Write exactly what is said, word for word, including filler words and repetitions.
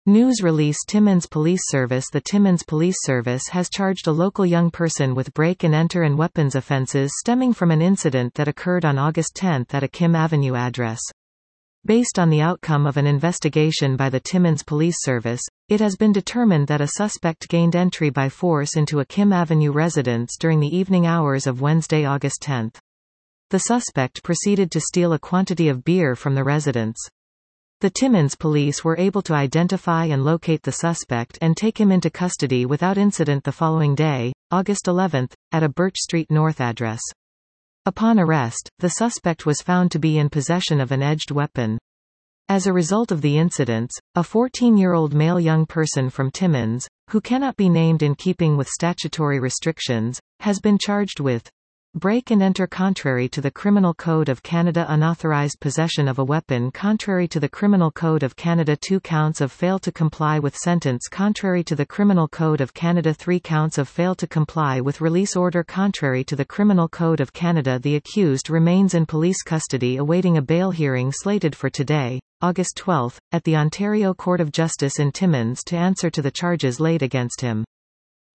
News release Timmins Police Service The Timmins Police Service has charged a local young person with break-and-enter and weapons offences stemming from an incident that occurred on August tenth at a Kim Avenue address. Based on the outcome of an investigation by the Timmins Police Service, it has been determined that a suspect gained entry by force into a Kim Avenue residence during the evening hours of Wednesday, August tenth. The suspect proceeded to steal a quantity of beer from the residence. The Timmins police were able to identify and locate the suspect and take him into custody without incident the following day, August eleventh, at a Birch Street North address. Upon arrest, the suspect was found to be in possession of an edged weapon. As a result of the incidents, a fourteen-year-old male young person from Timmins, who cannot be named in keeping with statutory restrictions, has been charged with break and enter contrary to the Criminal Code of Canada, unauthorized possession of a weapon contrary to the Criminal Code of Canada, two counts of fail to comply with sentence contrary to the Criminal Code of Canada, three counts of fail to comply with release order contrary to the Criminal Code of Canada. The accused remains in police custody awaiting a bail hearing slated for today, August twelfth, at the Ontario Court of Justice in Timmins to answer to the charges laid against him.